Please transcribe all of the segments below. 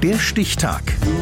Der Stichtag.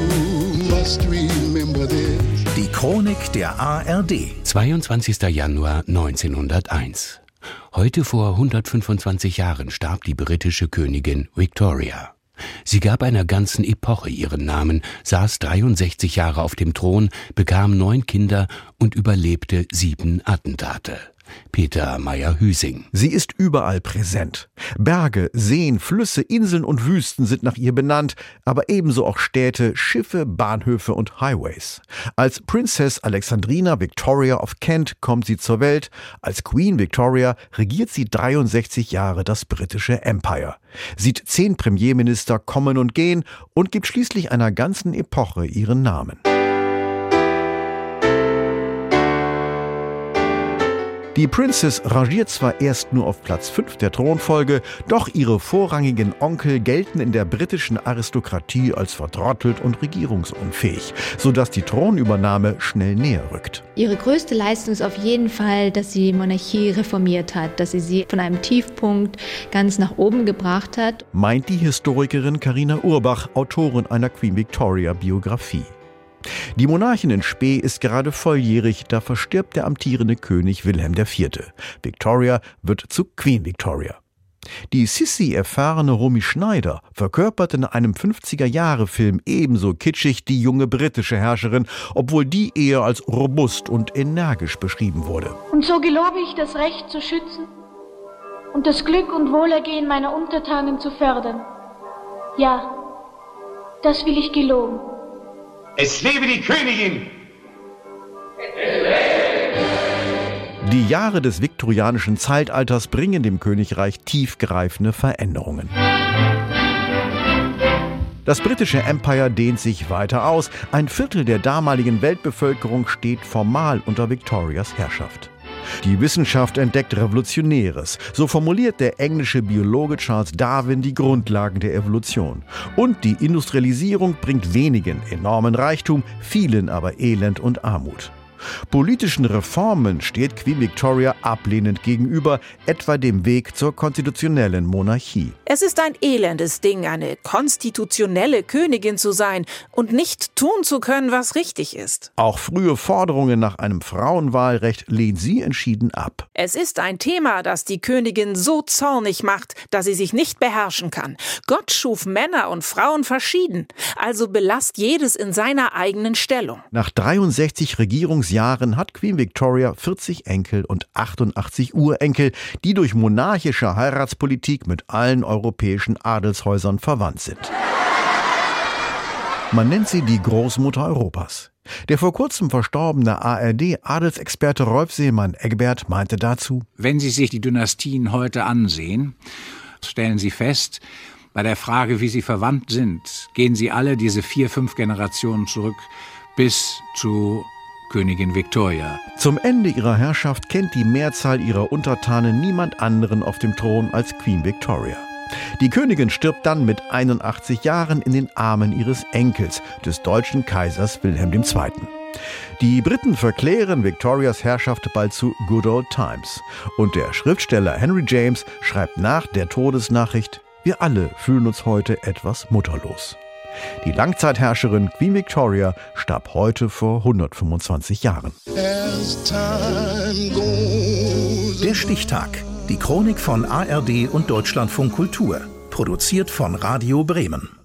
Die Chronik der ARD. 22. Januar 1901. Heute vor 125 Jahren starb die britische Königin Victoria. Sie gab einer ganzen Epoche ihren Namen, saß 63 Jahre auf dem Thron, bekam 9 Kinder und überlebte 7 Attentate. Peter Meyer-Hüsing. Sie ist überall präsent. Berge, Seen, Flüsse, Inseln und Wüsten sind nach ihr benannt, aber ebenso auch Städte, Schiffe, Bahnhöfe und Highways. Als Princess Alexandrina Victoria of Kent kommt sie zur Welt. Als Queen Victoria regiert sie 63 Jahre das britische Empire. Sieht 10 Premierminister kommen und gehen und gibt schließlich einer ganzen Epoche ihren Namen. Die Princess rangiert zwar erst nur auf Platz 5 der Thronfolge, doch ihre vorrangigen Onkel gelten in der britischen Aristokratie als vertrottelt und regierungsunfähig, sodass die Thronübernahme schnell näher rückt. Ihre größte Leistung ist auf jeden Fall, dass sie die Monarchie reformiert hat, dass sie von einem Tiefpunkt ganz nach oben gebracht hat. Meint die Historikerin Carina Urbach, Autorin einer Queen Victoria Biografie. Die Monarchin in Spee ist gerade volljährig, da verstirbt der amtierende König Wilhelm IV. Victoria wird zu Queen Victoria. Die Sissi-erfahrene Romy Schneider verkörpert in einem 50er-Jahre-Film ebenso kitschig die junge britische Herrscherin, obwohl die eher als robust und energisch beschrieben wurde. Und so gelobe ich, das Recht zu schützen und das Glück und Wohlergehen meiner Untertanen zu fördern. Ja, das will ich geloben. Es lebe die Königin! Die Jahre des viktorianischen Zeitalters bringen dem Königreich tiefgreifende Veränderungen. Das britische Empire dehnt sich weiter aus. 1/4 der damaligen Weltbevölkerung steht formal unter Victorias Herrschaft. Die Wissenschaft entdeckt Revolutionäres. So formuliert der englische Biologe Charles Darwin die Grundlagen der Evolution. Und die Industrialisierung bringt wenigen enormen Reichtum, vielen aber Elend und Armut. Politischen Reformen steht Queen Victoria ablehnend gegenüber, etwa dem Weg zur konstitutionellen Monarchie. Es ist ein elendes Ding, eine konstitutionelle Königin zu sein und nicht tun zu können, was richtig ist. Auch frühe Forderungen nach einem Frauenwahlrecht lehnt sie entschieden ab. Es ist ein Thema, das die Königin so zornig macht, dass sie sich nicht beherrschen kann. Gott schuf Männer und Frauen verschieden, also belasst jedes in seiner eigenen Stellung. Nach 63 Regierungsjahren hat Queen Victoria 40 Enkel und 88 Urenkel, die durch monarchische Heiratspolitik mit allen europäischen Adelshäusern verwandt sind. Man nennt sie die Großmutter Europas. Der vor kurzem verstorbene ARD-Adelsexperte Rolf Seemann-Eggebert meinte dazu: Wenn Sie sich die Dynastien heute ansehen, stellen Sie fest, bei der Frage, wie sie verwandt sind, gehen sie alle diese 4, 5 Generationen zurück bis zu Königin Victoria. Zum Ende ihrer Herrschaft kennt die Mehrzahl ihrer Untertanen niemand anderen auf dem Thron als Queen Victoria. Die Königin stirbt dann mit 81 Jahren in den Armen ihres Enkels, des deutschen Kaisers Wilhelm II. Die Briten verklären Victorias Herrschaft bald zu Good Old Times. Und der Schriftsteller Henry James schreibt nach der Todesnachricht: Wir alle fühlen uns heute etwas mutterlos. Die Langzeitherrscherin Queen Victoria starb heute vor 125 Jahren. Der Stichtag. Die Chronik von ARD und Deutschlandfunk Kultur. Produziert von Radio Bremen.